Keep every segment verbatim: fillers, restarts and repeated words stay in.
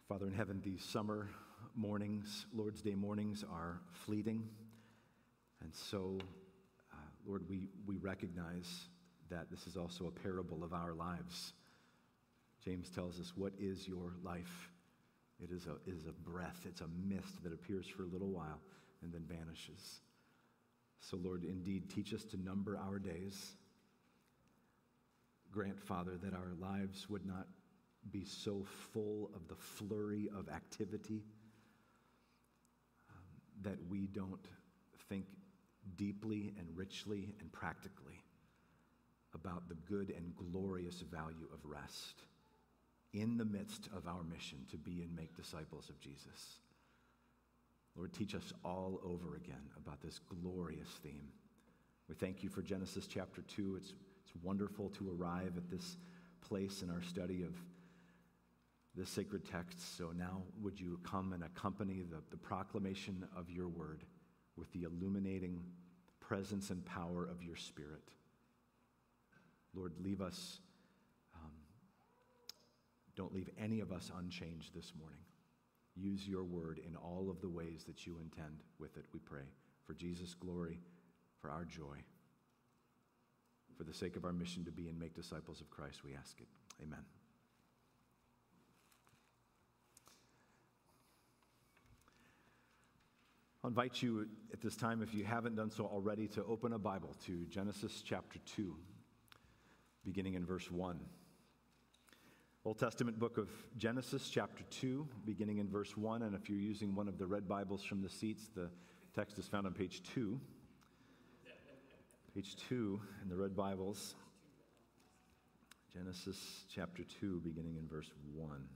Father in heaven, these summer mornings, Lord's Day mornings, are fleeting. And so, uh, Lord, we, we recognize that this is also a parable of our lives. James tells us, what is your life? It is a, it is a breath. It's a mist that appears for a little while and then vanishes. So, Lord, indeed, teach us to number our days. Grant, Father, that our lives would not be so full of the flurry of activity um, that we don't think deeply and richly and practically about the good and glorious value of rest in the midst of our mission to be and make disciples of Jesus. Lord, teach us all over again about this glorious theme. We thank you for Genesis chapter two. It's, it's wonderful to arrive at this place in our study of this sacred text. So now would you come and accompany the, the proclamation of your word with the illuminating presence and power of your Spirit. Lord, leave us, um, don't leave any of us unchanged this morning. Use your word in all of the ways that you intend with it, we pray. For Jesus' glory, for our joy, for the sake of our mission to be and make disciples of Christ, we ask it. Amen. I'll invite you at this time, if you haven't done so already, to open a Bible to Genesis chapter two, beginning in verse one. Old Testament book of Genesis chapter two, beginning in verse one. And if you're using one of the red Bibles from the seats, the text is found on page two. Page two in the red Bibles. Genesis chapter two, beginning in verse one.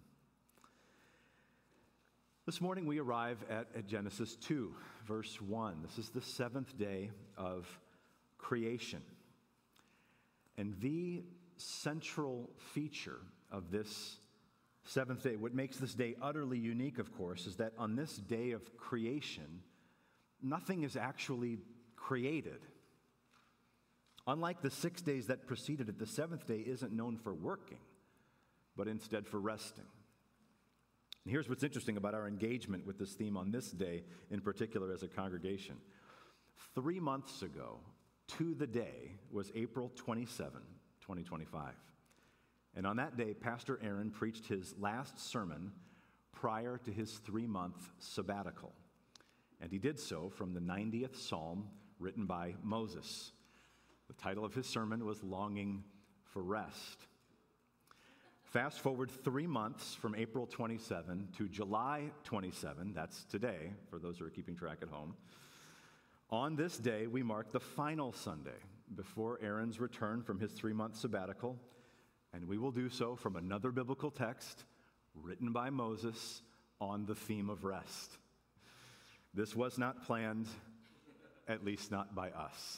This morning we arrive at, at Genesis two, verse one. This is the seventh day of creation. And the central feature of this seventh day, what makes this day utterly unique, of course, is that on this day of creation, nothing is actually created. Unlike the six days that preceded it, the seventh day isn't known for working, but instead for resting. And here's what's interesting about our engagement with this theme on this day, in particular as a congregation. Three months ago, to the day, was April twenty-seventh, twenty twenty-five. And on that day, Pastor Aaron preached his last sermon prior to his three-month sabbatical. And he did so from the ninetieth Psalm written by Moses. The title of his sermon was Longing for Rest. Fast forward three months from April twenty-seventh to July twenty-seventh, that's today, for those who are keeping track at home. On this day, we mark the final Sunday before Aaron's return from his three-month sabbatical, and we will do so from another biblical text written by Moses on the theme of rest. This was not planned, at least not by us.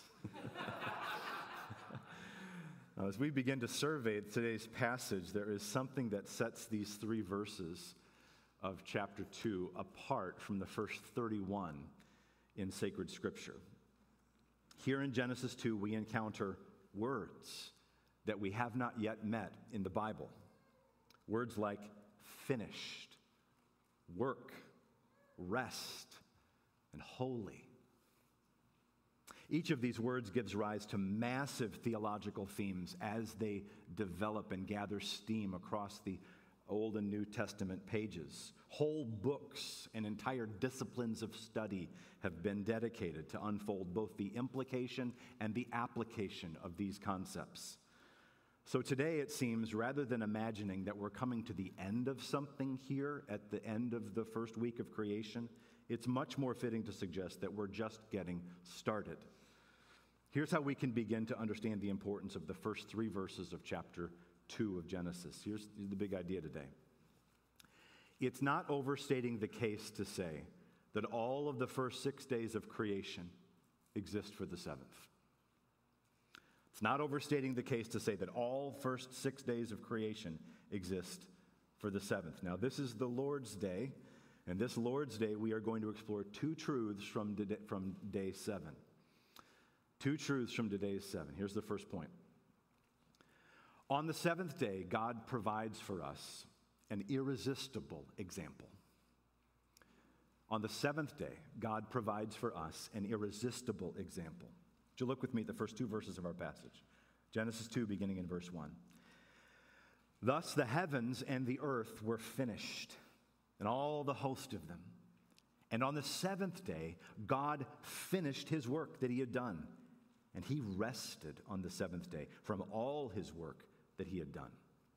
Now, as we begin to survey today's passage, there is something that sets these three verses of chapter two apart from the first thirty-one in sacred scripture. Here in Genesis two, we encounter words that we have not yet met in the Bible. Words like finished, work, rest, and holy. Each of these words gives rise to massive theological themes as they develop and gather steam across the Old and New Testament pages. Whole books and entire disciplines of study have been dedicated to unfold both the implication and the application of these concepts. So today, it seems, rather than imagining that we're coming to the end of something here at the end of the first week of creation, it's much more fitting to suggest that we're just getting started. Here's how we can begin to understand the importance of the first three verses of chapter two of Genesis. Here's the big idea today. It's not overstating the case to say that all of the first six days of creation exist for the seventh. It's not overstating the case to say that all first six days of creation exist for the seventh. Now, this is the Lord's Day, and this Lord's Day we are going to explore two truths from, today, from day seven. Two truths from today's seven. Here's the first point. On the seventh day, God provides for us an irresistible example. On the seventh day, God provides for us an irresistible example. Would you look with me at the first two verses of our passage? Genesis two, beginning in verse one. Thus the heavens and the earth were finished, and all the host of them. And on the seventh day, God finished his work that he had done, and he rested on the seventh day from all his work that he had done.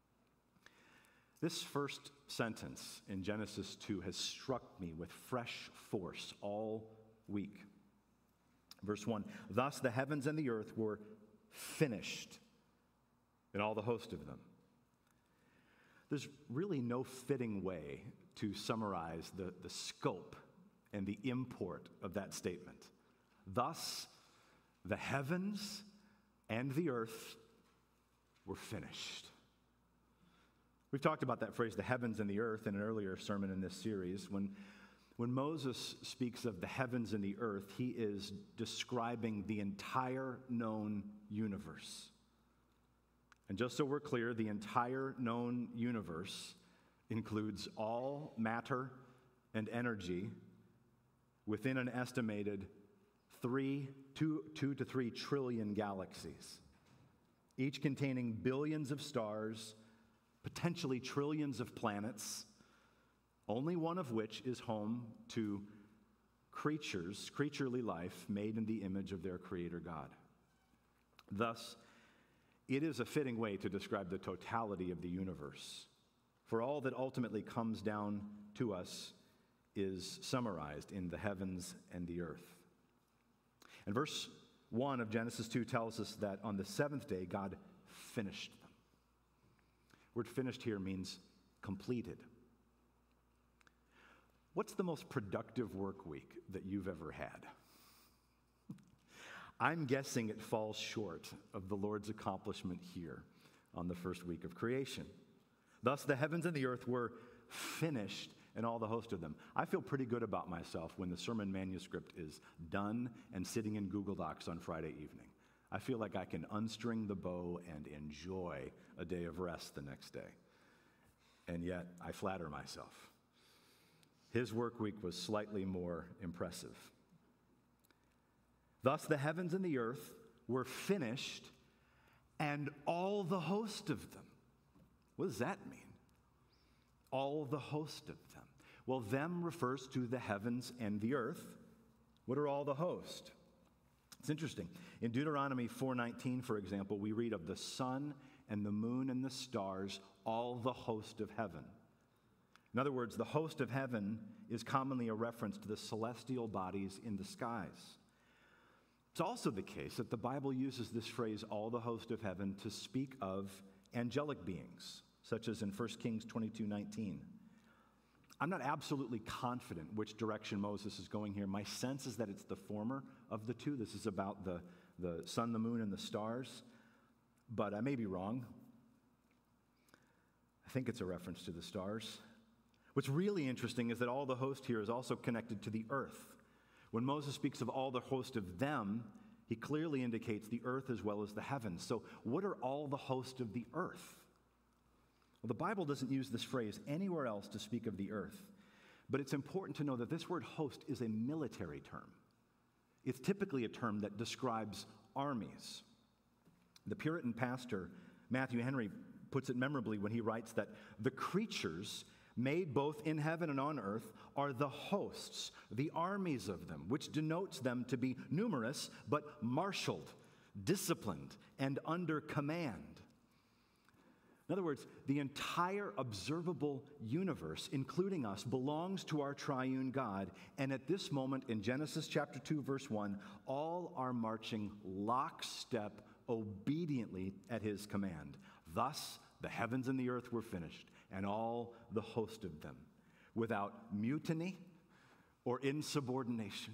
This first sentence in Genesis two has struck me with fresh force all week. Verse one, thus the heavens and the earth were finished, and all the host of them. There's really no fitting way to summarize the, the scope and the import of that statement. Thus, the heavens and the earth were finished. We've talked about that phrase, the heavens and the earth, in an earlier sermon in this series. When, when Moses speaks of the heavens and the earth, he is describing the entire known universe. And just so we're clear, the entire known universe includes all matter and energy within an estimated three, two, two to three trillion galaxies, each containing billions of stars, potentially trillions of planets, only one of which is home to creatures, creaturely life made in the image of their Creator God. Thus, it is a fitting way to describe the totality of the universe, for all that ultimately comes down to us is summarized in the heavens and the earth. And verse one of Genesis two tells us that on the seventh day, God finished them. The word finished here means completed. What's the most productive work week that you've ever had? I'm guessing it falls short of the Lord's accomplishment here on the first week of creation. Thus, the heavens and the earth were finished, and all the host of them. I feel pretty good about myself when the sermon manuscript is done and sitting in Google Docs on Friday evening. I feel like I can unstring the bow and enjoy a day of rest the next day. And yet, I flatter myself. His work week was slightly more impressive. Thus, the heavens and the earth were finished, and all the host of them. What does that mean? All the host of them. Well, them refers to the heavens and the earth. What are all the host? It's interesting. In Deuteronomy four nineteen, for example, we read of the sun and the moon and the stars, all the host of heaven. In other words, the host of heaven is commonly a reference to the celestial bodies in the skies. It's also the case that the Bible uses this phrase, all the host of heaven, to speak of angelic beings, such as in First Kings twenty-two nineteen. I'm not absolutely confident which direction Moses is going here. My sense is that it's the former of the two. This is about the, the sun, the moon, and the stars. But I may be wrong. I think it's a reference to the stars. What's really interesting is that all the host here is also connected to the earth. When Moses speaks of all the host of them, he clearly indicates the earth as well as the heavens. So what are all the host of the earth? Well, the Bible doesn't use this phrase anywhere else to speak of the earth, but it's important to know that this word host is a military term. It's typically a term that describes armies. The Puritan pastor, Matthew Henry, puts it memorably when he writes that the creatures made both in heaven and on earth are the hosts, the armies of them, which denotes them to be numerous but marshaled, disciplined, and under command. In other words, the entire observable universe, including us, belongs to our triune God. And at this moment in Genesis chapter two, verse one, all are marching lockstep obediently at his command. Thus, the heavens and the earth were finished, and all the host of them, without mutiny or insubordination.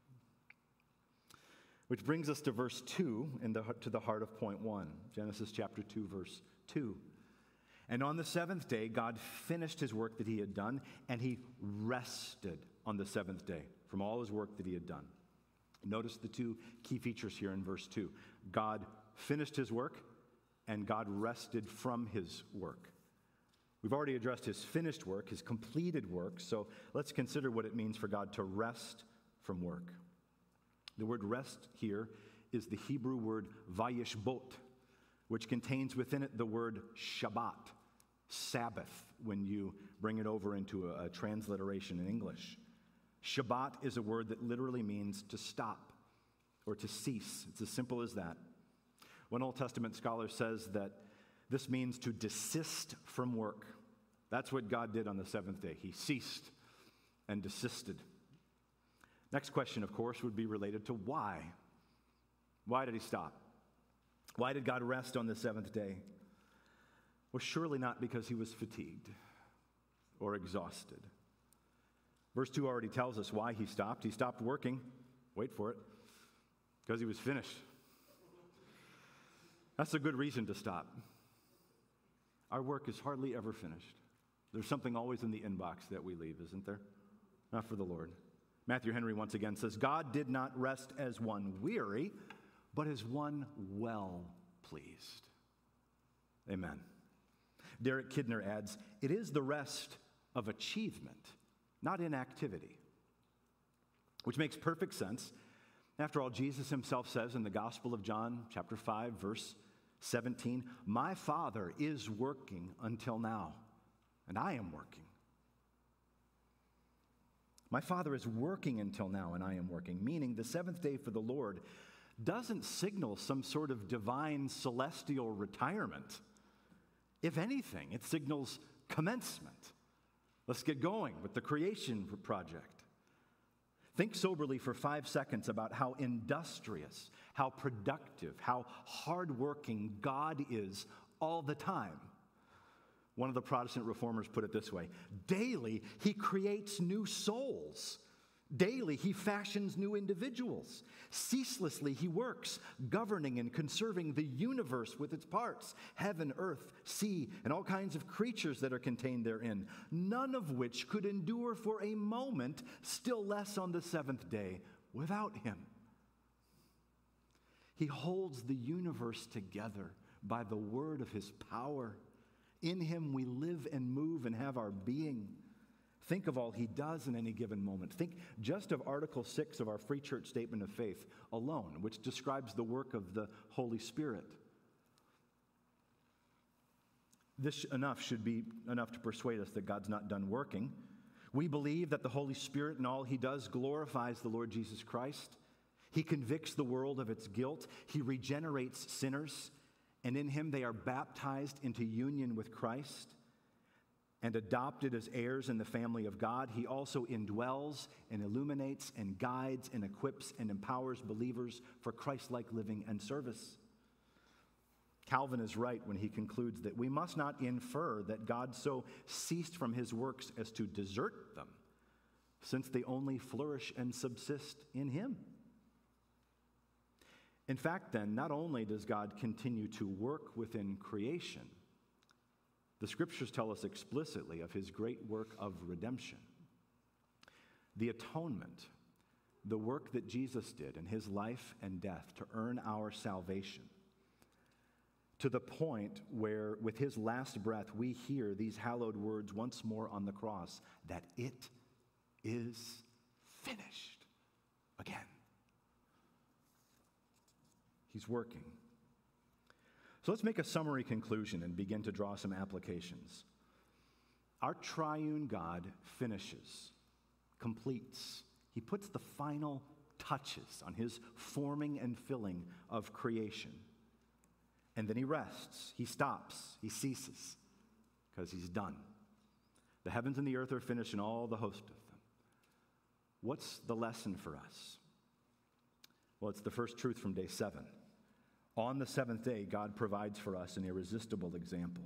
Which brings us to verse two, and the, to the heart of point one. Genesis chapter two, verse two. And on the seventh day, God finished his work that he had done, and he rested on the seventh day from all his work that he had done. Notice the two key features here in verse two. God finished his work, and God rested from his work. We've already addressed his finished work, his completed work, so let's consider what it means for God to rest from work. The word rest here is the Hebrew word vayishbot, which contains within it the word Shabbat, Sabbath, when you bring it over into a, a transliteration in English. Shabbat is a word that literally means to stop or to cease. It's as simple as that. One Old Testament scholar says that this means to desist from work. That's what God did on the seventh day. He ceased and desisted. Next question, of course, would be related to why. Why did he stop? Why did God rest on the seventh day? Well, surely not because he was fatigued or exhausted. Verse two already tells us why he stopped. He stopped working, wait for it, because he was finished. That's a good reason to stop. Our work is hardly ever finished. There's something always in the inbox that we leave, isn't there? Not for the Lord. Matthew Henry once again says, God did not rest as one weary, but as one well pleased. Amen. Derek Kidner adds, it is the rest of achievement, not inactivity. Which makes perfect sense. After all, Jesus himself says in the Gospel of John, chapter five, verse seventeen, my Father is working until now, and I am working. My Father is working until now, and I am working, meaning the seventh day for the Lord doesn't signal some sort of divine celestial retirement. If anything, it signals commencement. Let's get going with the creation project. Think soberly for five seconds about how industrious, how productive, how hardworking God is all the time. One of the Protestant reformers put it this way: daily he creates new souls. Daily he fashions new individuals. Ceaselessly he works, governing and conserving the universe with its parts, heaven, earth, sea, and all kinds of creatures that are contained therein, none of which could endure for a moment, still less on the seventh day, without him. He holds the universe together by the word of his power. In him we live and move and have our being. Think of all he does in any given moment. Think just of Article six of our Free Church Statement of Faith alone, which describes the work of the Holy Spirit. This enough should be enough to persuade us that God's not done working. We believe that the Holy Spirit in all he does glorifies the Lord Jesus Christ. He convicts the world of its guilt. He regenerates sinners, and in him they are baptized into union with Christ and adopted as heirs in the family of God. He also indwells and illuminates and guides and equips and empowers believers for Christ-like living and service. Calvin is right when he concludes that we must not infer that God so ceased from his works as to desert them, since they only flourish and subsist in him. In fact, then, not only does God continue to work within creation, the scriptures tell us explicitly of his great work of redemption. The atonement, the work that Jesus did in his life and death to earn our salvation, to the point where with his last breath we hear these hallowed words once more on the cross, that it is finished again. He's working. So let's make a summary conclusion and begin to draw some applications. Our triune God finishes, completes. He puts the final touches on his forming and filling of creation. And then he rests, he stops, he ceases, because he's done. The heavens and the earth are finished and all the host of them. What's the lesson for us? Well, it's the first truth from day seven. On the seventh day, God provides for us an irresistible example.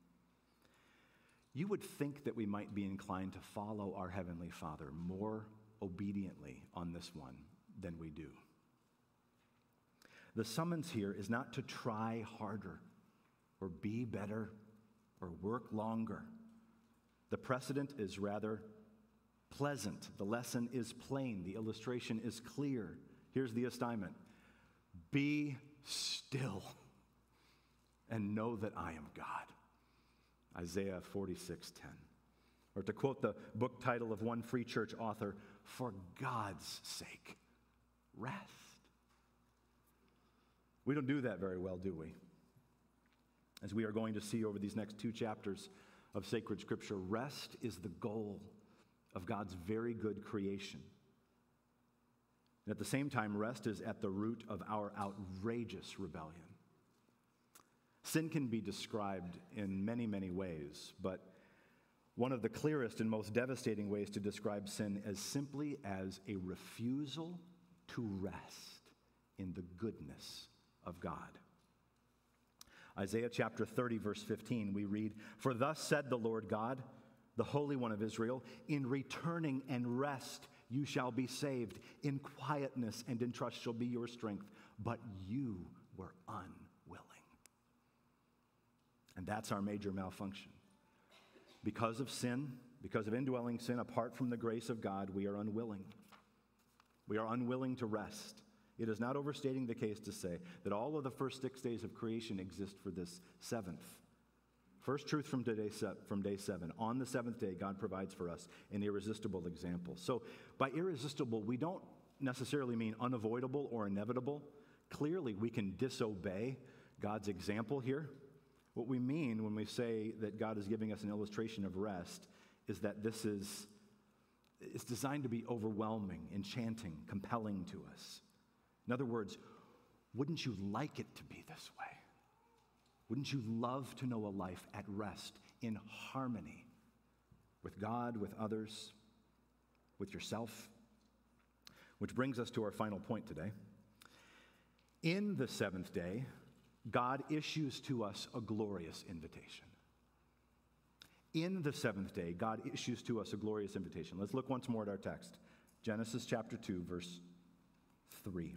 You would think that we might be inclined to follow our Heavenly Father more obediently on this one than we do. The summons here is not to try harder or be better or work longer. The precedent is rather pleasant. The lesson is plain. The illustration is clear. Here's the assignment. Be still and know that I am God. Isaiah forty-six ten. Or to quote the book title of one Free Church author, for God's sake, rest. We don't do that very well, do we? As we are going to see over these next two chapters of sacred scripture, rest is the goal of God's very good creation. And at the same time, rest is at the root of our outrageous rebellion. Sin can be described in many, many ways, but one of the clearest and most devastating ways to describe sin is simply as a refusal to rest in the goodness of God. Isaiah chapter thirty, verse fifteen, we read, "For thus said the Lord God, the Holy One of Israel, in returning and rest you shall be saved. In quietness and in trust shall be your strength. But you were unwilling." And that's our major malfunction. Because of sin, because of indwelling sin, apart from the grace of God, we are unwilling. We are unwilling to rest. It is not overstating the case to say that all of the first six days of creation exist for this seventh. First truth from, today, from day seven. On the seventh day, God provides for us an irresistible example. So by irresistible, we don't necessarily mean unavoidable or inevitable. Clearly, we can disobey God's example here. What we mean when we say that God is giving us an illustration of rest is that this is it's designed to be overwhelming, enchanting, compelling to us. In other words, wouldn't you like it to be this way? Wouldn't you love to know a life at rest, in harmony with God, with others, with yourself? Which brings us to our final point today. In the seventh day, God issues to us a glorious invitation. In the seventh day, God issues to us a glorious invitation. Let's look once more at our text. Genesis chapter two, verse three.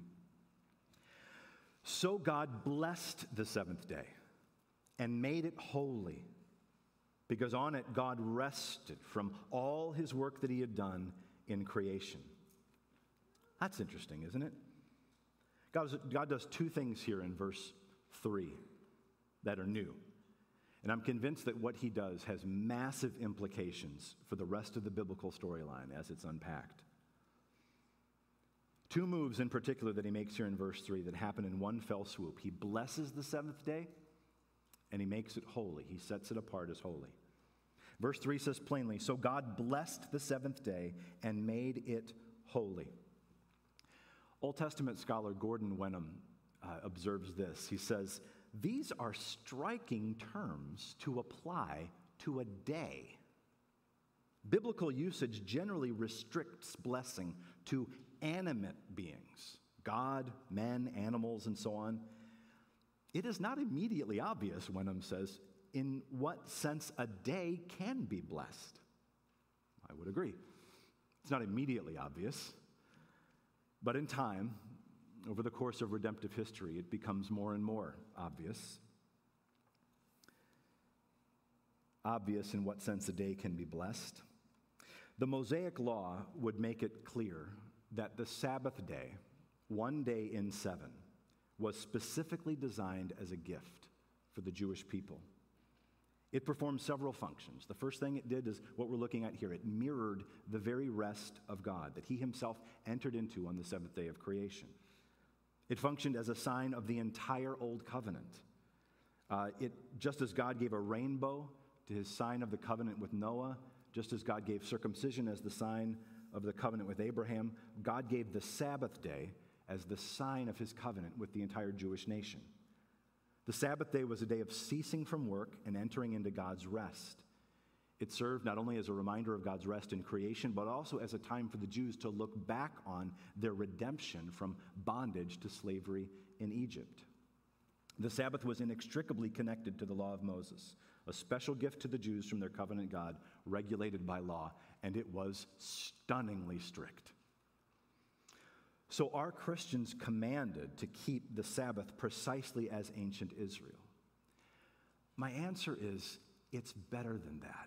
So God blessed the seventh day and made it holy, because on it God rested from all his work that he had done in creation. That's interesting, isn't it? God, God does two things here in verse three that are new. And I'm convinced that what he does has massive implications for the rest of the biblical storyline as it's unpacked. Two moves in particular that he makes here in verse three that happen in one fell swoop. He blesses the seventh day, and he makes it holy. He sets it apart as holy. Verse three says plainly, so God blessed the seventh day and made it holy. Old Testament scholar Gordon Wenham uh, observes this. He says, these are striking terms to apply to a day. Biblical usage generally restricts blessing to animate beings, God, men, animals, and so on. It is not immediately obvious, Wenham says, in what sense a day can be blessed. I would agree. It's not immediately obvious, but in time, over the course of redemptive history, it becomes more and more obvious. Obvious in what sense a day can be blessed. The Mosaic law would make it clear that the Sabbath day, one day in seven, was specifically designed as a gift for the Jewish people. It performed several functions. The first thing it did is what we're looking at here. It mirrored the very rest of God that he himself entered into on the seventh day of creation. It functioned as a sign of the entire Old Covenant. Uh, it, just as God gave a rainbow to his sign of the covenant with Noah, just as God gave circumcision as the sign of the covenant with Abraham, God gave the Sabbath day as the sign of his covenant with the entire Jewish nation. The Sabbath day was a day of ceasing from work and entering into God's rest. It served not only as a reminder of God's rest in creation, but also as a time for the Jews to look back on their redemption from bondage to slavery in Egypt. The Sabbath was inextricably connected to the law of Moses, a special gift to the Jews from their covenant God, regulated by law, and it was stunningly strict. So are Christians commanded to keep the Sabbath precisely as ancient Israel? My answer is, it's better than that.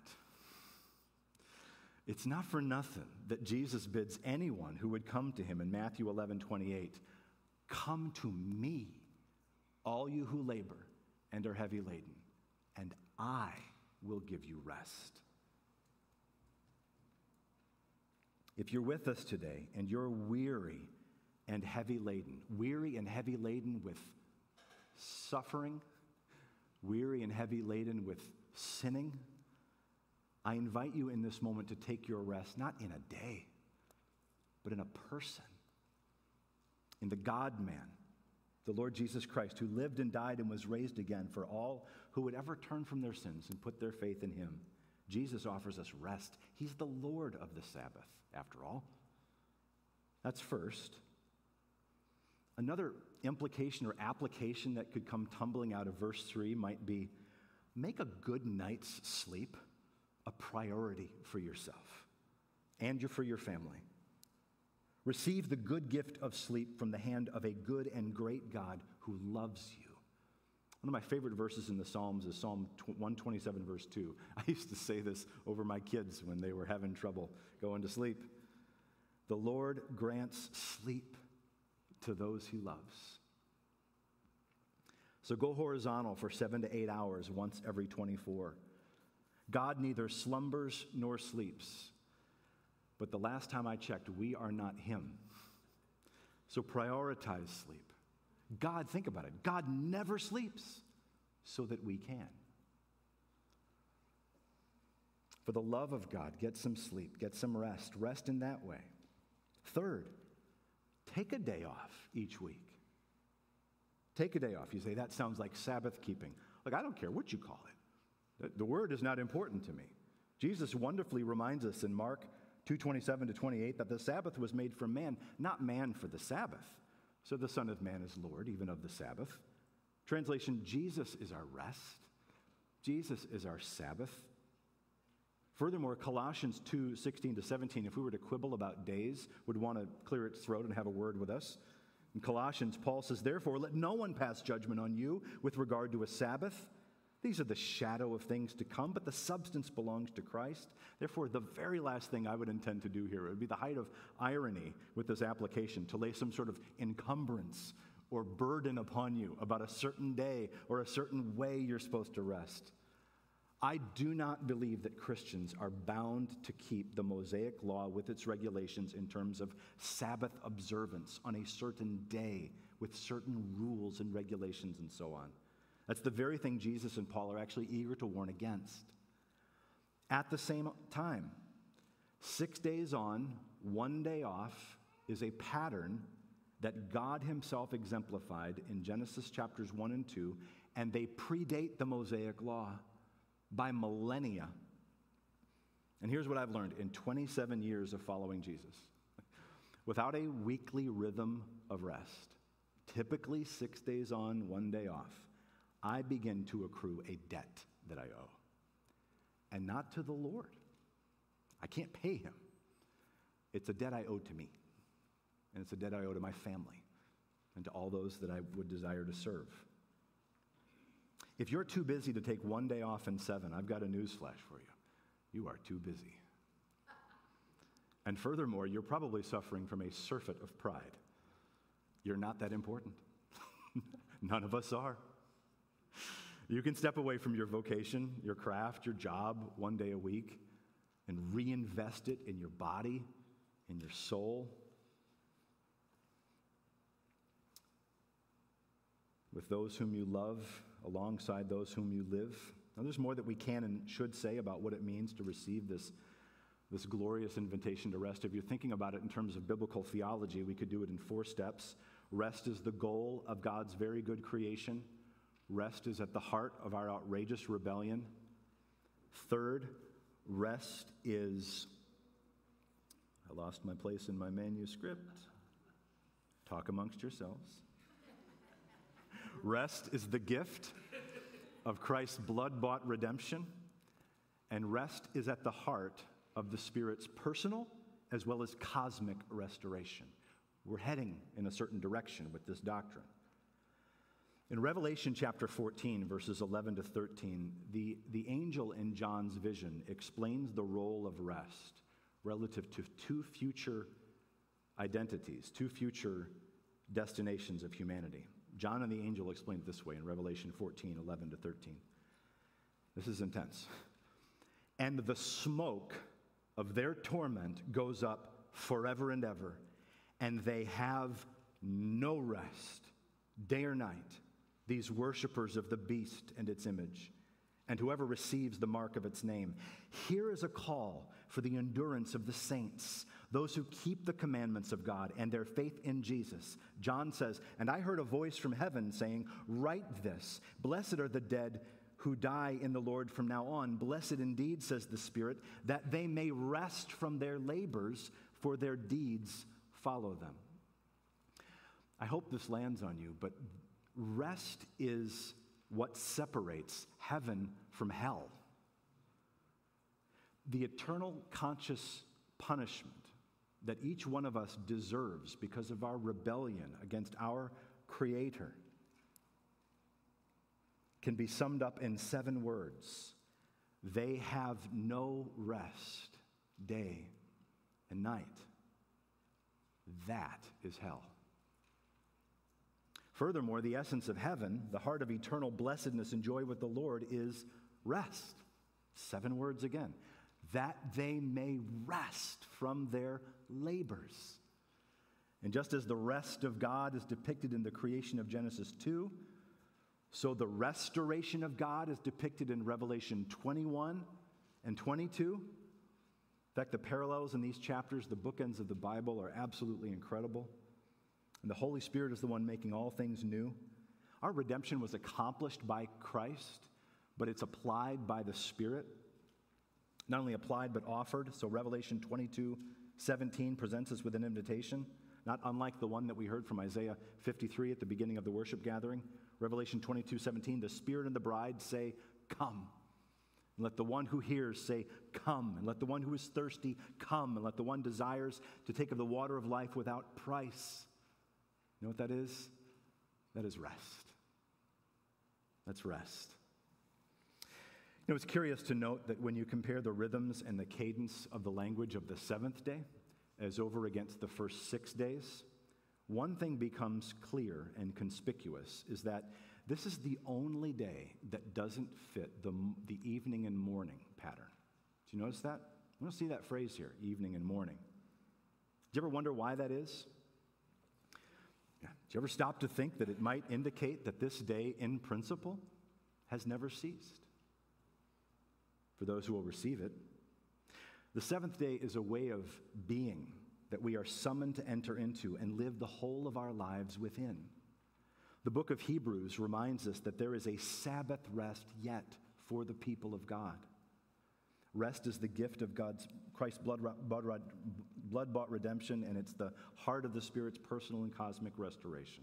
It's not for nothing that Jesus bids anyone who would come to him in Matthew eleven twenty-eight, come to me, all you who labor and are heavy laden, and I will give you rest. If you're with us today and you're weary and heavy laden, weary and heavy laden with suffering, weary and heavy laden with sinning, I invite you in this moment to take your rest, not in a day, but in a person, in the God-man, the Lord Jesus Christ, who lived and died and was raised again for all who would ever turn from their sins and put their faith in him. Jesus offers us rest. He's the Lord of the Sabbath, after all. That's first. Another implication or application that could come tumbling out of verse three might be, make a good night's sleep a priority for yourself and for your family. Receive the good gift of sleep from the hand of a good and great God who loves you. One of my favorite verses in the Psalms is Psalm one twenty-seven, verse two. I used to say this over my kids when they were having trouble going to sleep. The Lord grants sleep to those he loves. So go horizontal for seven to eight hours once every twenty-four. God neither slumbers nor sleeps. But the last time I checked, we are not him. So prioritize sleep. God, think about it. God never sleeps so that we can. For the love of God, get some sleep, get some rest. Rest in that way. Third, take a day off each week. Take a day off. You say, that sounds like Sabbath keeping. Like, I don't care what you call it. The word is not important to me. Jesus wonderfully reminds us in Mark two twenty-seven to twenty-eight that the Sabbath was made for man, not man for the Sabbath. So the Son of Man is Lord, even of the Sabbath. Translation, Jesus is our rest. Jesus is our Sabbath. Furthermore, Colossians two sixteen to seventeen, if we were to quibble about days, would want to clear its throat and have a word with us. In Colossians, Paul says, therefore, let no one pass judgment on you with regard to a Sabbath. These are the shadow of things to come, but the substance belongs to Christ. Therefore, the very last thing I would intend to do here, it would be the height of irony with this application, to lay some sort of encumbrance or burden upon you about a certain day or a certain way you're supposed to rest. I do not believe that Christians are bound to keep the Mosaic law with its regulations in terms of Sabbath observance on a certain day with certain rules and regulations and so on. That's the very thing Jesus and Paul are actually eager to warn against. At the same time, six days on, one day off is a pattern that God himself exemplified in Genesis chapters one and two, and they predate the Mosaic law by millennia. And here's what I've learned in twenty-seven years of following Jesus. Without a weekly rhythm of rest, typically six days on, one day off, I begin to accrue a debt that I owe. And not to the Lord. I can't pay him. It's a debt I owe to me. And it's a debt I owe to my family and to all those that I would desire to serve. If you're too busy to take one day off in seven, I've got a news flash for you. You are too busy. And furthermore, you're probably suffering from a surfeit of pride. You're not that important. None of us are. You can step away from your vocation, your craft, your job one day a week and reinvest it in your body, in your soul. With those whom you love, alongside those whom you live. Now, there's more that we can and should say about what it means to receive this, this glorious invitation to rest. If you're thinking about it in terms of biblical theology, we could do it in four steps. Rest is the goal of God's very good creation. Rest is at the heart of our outrageous rebellion. Third, rest is, I lost my place in my manuscript. Talk amongst yourselves. Rest is the gift of Christ's blood-bought redemption, and rest is at the heart of the Spirit's personal as well as cosmic restoration. We're heading in a certain direction with this doctrine. In Revelation chapter fourteen, verses eleven to thirteen, the, the angel in John's vision explains the role of rest relative to two future identities, two future destinations of humanity. John and the angel explain it this way in Revelation fourteen, eleven to thirteen. This is intense. and the smoke of their torment goes up forever and ever, and they have no rest, day or night, these worshipers of the beast and its image, and whoever receives the mark of its name. Here is a call for the endurance of the saints, those who keep the commandments of God and their faith in Jesus. John says, "And I heard a voice from heaven saying, 'Write this, blessed are the dead who die in the Lord from now on. Blessed indeed,' says the Spirit, 'that they may rest from their labors, for their deeds follow them.'" I hope this lands on you, but rest is what separates heaven from hell. The eternal conscious punishment that each one of us deserves because of our rebellion against our Creator can be summed up in seven words. They have no rest, day and night. That is hell. Furthermore, the essence of heaven, the heart of eternal blessedness and joy with the Lord, is rest. Seven words again. That they may rest from their labors. And just as the rest of God is depicted in the creation of Genesis two, so the restoration of God is depicted in Revelation twenty-one and twenty-two. In fact, the parallels in these chapters, the bookends of the Bible, are absolutely incredible. And the Holy Spirit is the one making all things new. Our redemption was accomplished by Christ, but it's applied by the Spirit. Not only applied, but offered. So Revelation twenty-two seventeen presents us with an invitation, not unlike the one that we heard from Isaiah fifty-three at the beginning of the worship gathering. Revelation twenty-two seventeen, the Spirit and the bride say, "Come." And let the one who hears say, "Come." And let the one who is thirsty come. And let the one desires to take of the water of life without price. You know what that is? That is rest. That's rest. You know, it's curious to note that when you compare the rhythms and the cadence of the language of the seventh day as over against the first six days, one thing becomes clear and conspicuous is that this is the only day that doesn't fit the, the evening and morning pattern. Do you notice that? I don't see that phrase here, evening and morning. Do you ever wonder why that is? Yeah. Do you ever stop to think that it might indicate that this day, in principle, has never ceased? For those who will receive it. The seventh day is a way of being that we are summoned to enter into and live the whole of our lives within. The book of Hebrews reminds us that there is a Sabbath rest yet for the people of God. Rest is the gift of God's Christ's blood-bought redemption, and it's the heart of the Spirit's personal and cosmic restoration.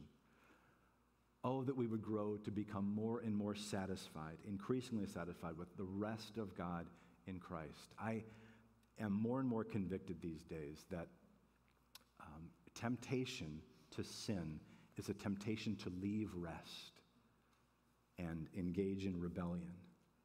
Oh, that we would grow to become more and more satisfied, increasingly satisfied with the rest of God in Christ. I am more and more convicted these days that um, temptation to sin is a temptation to leave rest and engage in rebellion.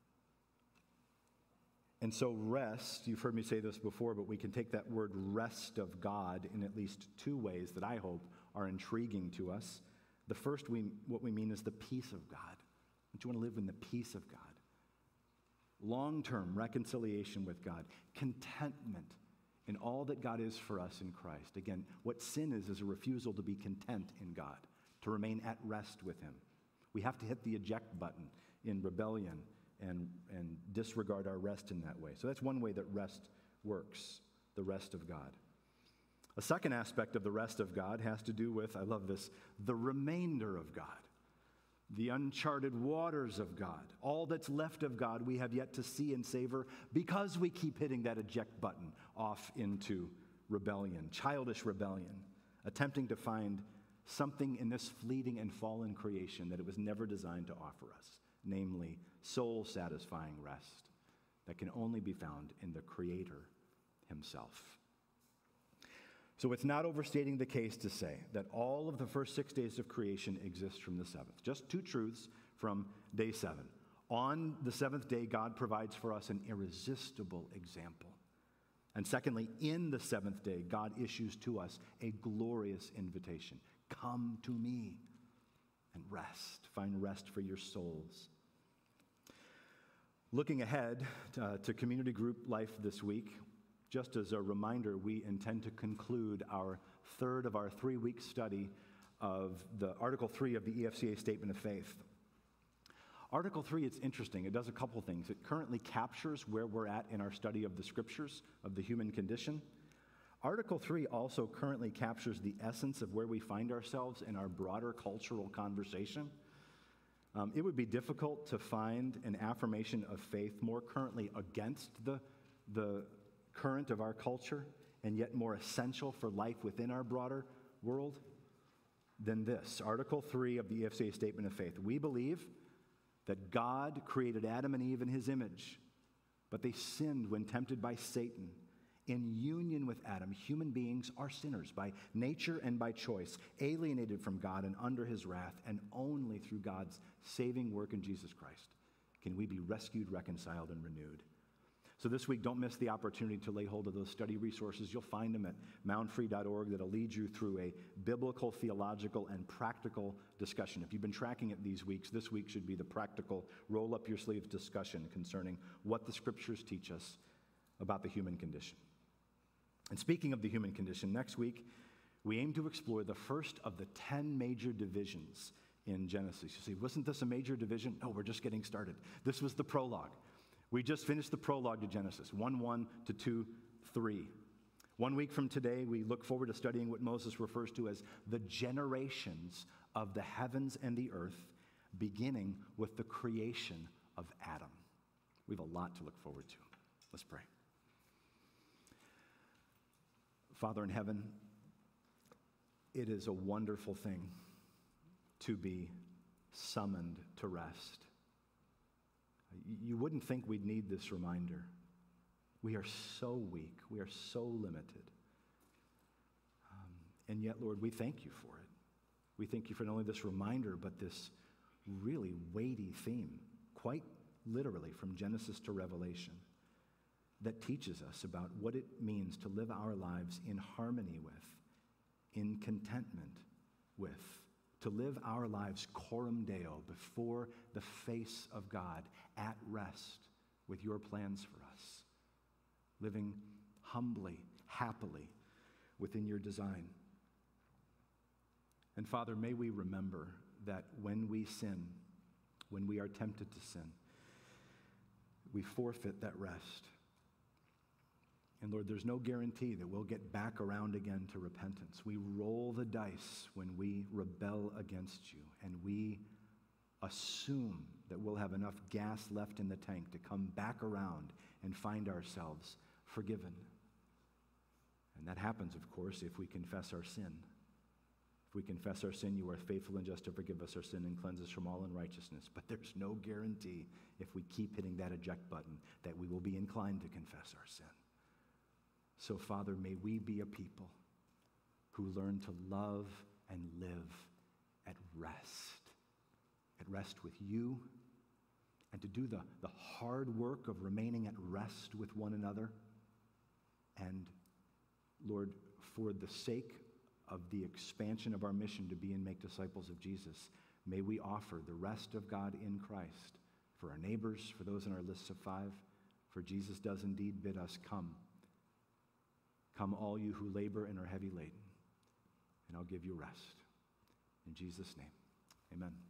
And so rest, you've heard me say this before, but we can take that word rest of God in at least two ways that I hope are intriguing to us. The first, we, what we mean is the peace of God. Don't you want to live in the peace of God? Long-term reconciliation with God. Contentment in all that God is for us in Christ. Again, what sin is is a refusal to be content in God, to remain at rest with Him. We have to hit the eject button in rebellion and, and disregard our rest in that way. So that's one way that rest works, the rest of God. A second aspect of the rest of God has to do with, I love this, the remainder of God, the uncharted waters of God. All that's left of God we have yet to see and savor because we keep hitting that eject button off into rebellion, childish rebellion, attempting to find something in this fleeting and fallen creation that it was never designed to offer us, namely soul-satisfying rest that can only be found in the Creator Himself. So it's not overstating the case to say that all of the first six days of creation exist from the seventh. Just two truths from day seven. On the seventh day, God provides for us an irresistible example. And secondly, in the seventh day, God issues to us a glorious invitation. Come to me and rest. Find rest for your souls. Looking ahead to, to community group life this week, just as a reminder, we intend to conclude our third of our three-week study of the Article three of the E F C A Statement of Faith. Article three, it's interesting. It does a couple things. It currently captures where we're at in our study of the scriptures, of the human condition. Article three also currently captures the essence of where we find ourselves in our broader cultural conversation. Um, it would be difficult to find an affirmation of faith more currently against the, the current of our culture and yet more essential for life within our broader world than this. Article three of the E F C A Statement of Faith. We believe that God created Adam and Eve in his image, but they sinned when tempted by Satan. In union with Adam, human beings are sinners by nature and by choice, alienated from God and under his wrath, and only through God's saving work in Jesus Christ can we be rescued, reconciled, and renewed. So this week, don't miss the opportunity to lay hold of those study resources. You'll find them at mount free dot org that'll lead you through a biblical, theological, and practical discussion. If you've been tracking it these weeks, this week should be the practical, roll-up-your-sleeves discussion concerning what the scriptures teach us about the human condition. And speaking of the human condition, next week, we aim to explore the first of the ten major divisions in Genesis. You see, wasn't this a major division? No, we're just getting started. This was the prologue. We just finished the prologue to Genesis, one one to two three. One week from today, we look forward to studying what Moses refers to as the generations of the heavens and the earth, beginning with the creation of Adam. We have a lot to look forward to. Let's pray. Father in heaven, it is a wonderful thing to be summoned to rest. You wouldn't think we'd need this reminder. We are so weak. We are so limited. Um, and yet, Lord, we thank you for it. We thank you for not only this reminder, but this really weighty theme, quite literally from Genesis to Revelation, that teaches us about what it means to live our lives in harmony with, in contentment with, to live our lives coram Deo, before the face of God, at rest with your plans for us, living humbly, happily within your design. And Father, may we remember that when we sin, when we are tempted to sin, we forfeit that rest. And Lord, there's no guarantee that we'll get back around again to repentance. We roll the dice when we rebel against you, and we assume that we'll have enough gas left in the tank to come back around and find ourselves forgiven. And that happens, of course, if we confess our sin. If we confess our sin, you are faithful and just to forgive us our sin and cleanse us from all unrighteousness. But there's no guarantee, if we keep hitting that eject button, that we will be inclined to confess our sin. So, Father, may we be a people who learn to love and live at rest, at rest with you, and to do the, the hard work of remaining at rest with one another. And, Lord, for the sake of the expansion of our mission to be and make disciples of Jesus, may we offer the rest of God in Christ for our neighbors, for those in our lists of five, for Jesus does indeed bid us, come. Come, all you who labor and are heavy laden, and I'll give you rest. In Jesus' name, amen.